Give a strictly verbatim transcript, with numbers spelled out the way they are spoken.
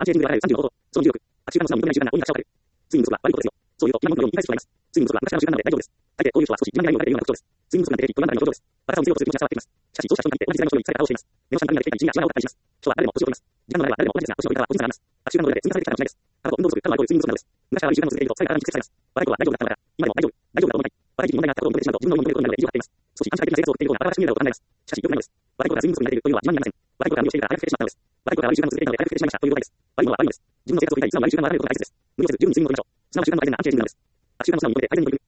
アンチエイジングであらゆるさんじゅうのこと、その重力、悪習慣の素直に認めない習慣が多いが下をかける。睡眠不足は悪いことですよ。そういうと、今のように言い返す人がいます。睡眠不足は昔からの習慣なので大丈夫です。大抵こういう人は少し今未来を迎えているような特徴です。睡眠不足なんて平気と言わないのが表情です。若さを見せようとする気持ちが伝わってきます。しかし、そうした人に限って同じ世代の人に伝え方をしています。目の下の髪が出てきたり、一日が違うかったりします。人は誰でも年を取ります。時間の流れは誰でも同じですが、年の取り方は個人差があります。悪習慣の裏で積み重ねてきたかもしれないです。タバコ、運動不足、タバコはイコール睡眠不足なのです。昔から悪い習慣を続けていると、最後体に蓄積されます。若い頃は大丈夫だったのだから、今でも大丈夫、大丈夫だと思いたい。若い時期に問題があったことを認めてしまうと、自分の思いを認めることになるので、意地を張っています。少し反社会的な生活を送っているようなバカバカしい未来を考えます。しかし、良くないのです。若い頃から睡眠不足になっているというのは自慢になりません。若い頃から無理をしているから早くしてしまったのです。若い頃から悪い習慣を続けていたので早くしてしまいましたということです。悪いものは悪いのです。自分の生活を振り返り、素直に悪い習慣が現れることが大切です。無理をせず十分に睡眠を取りましょう。素直な習慣が大事なアンチエイジングなのです。悪習慣の素直に認めて改善に取り組む。